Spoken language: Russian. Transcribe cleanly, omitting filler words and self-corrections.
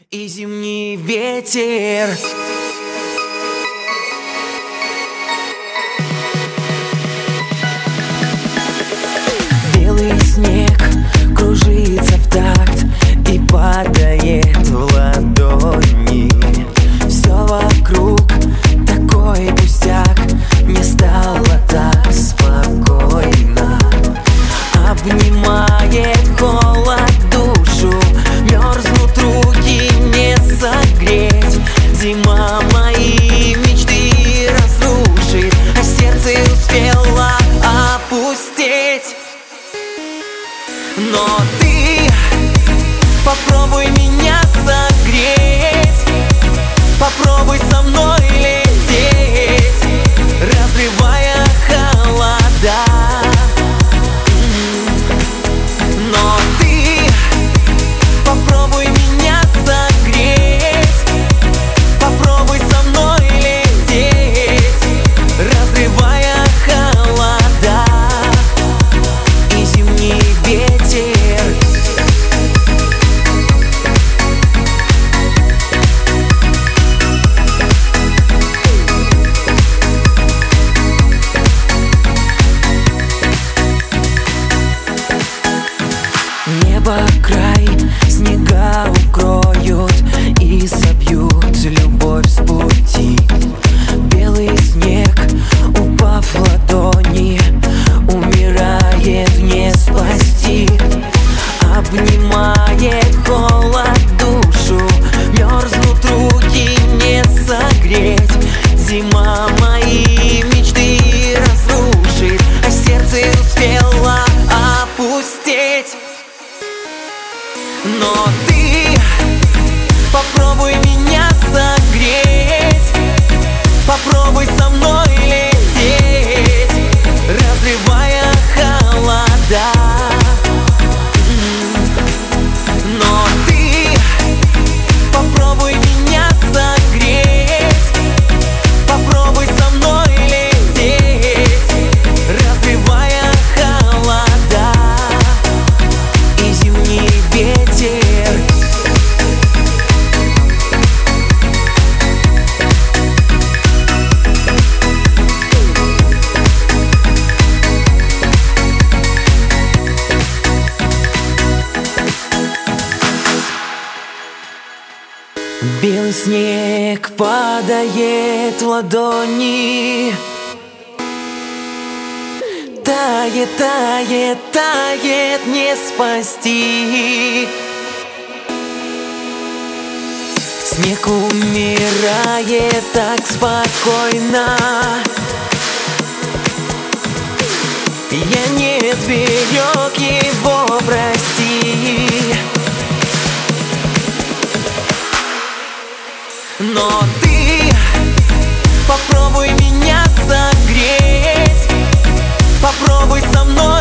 и зимний ветер. Белый снег кружится в такт и падает в ладони. Все вокруг такой пустяк, мне стало так спокойно. Обнимает холод душу, мерзнут руки не согреть. Зима мои мечты разрушит, а сердце успело опустеть. Но ты попробуй меня согреть, попробуй со мной лететь, разрывая холода. Но ты попробуй меня согреть, попробуй со мной лететь, разрывая холода и зимний ветер. Небо край, снега укроют и собьют любовь с пути. Белый снег, упав в ладони, умирает не спасти. Обнимает холод душу, мерзнут руки не согреть. Зима мои мечты разрушит, а сердце успело опустеть. Но ты попробуй меня согреть, попробуй со мной лететь, разрывая холода. Но ты попробуй меня согреть, попробуй со мной лететь, разрывая холода и зимний ветер. Белый снег падает в ладони, тает, тает, тает, не спасти. Снег умирает так спокойно, я не сберег его, прости. Но ты попробуй меня согреть, попробуй со мной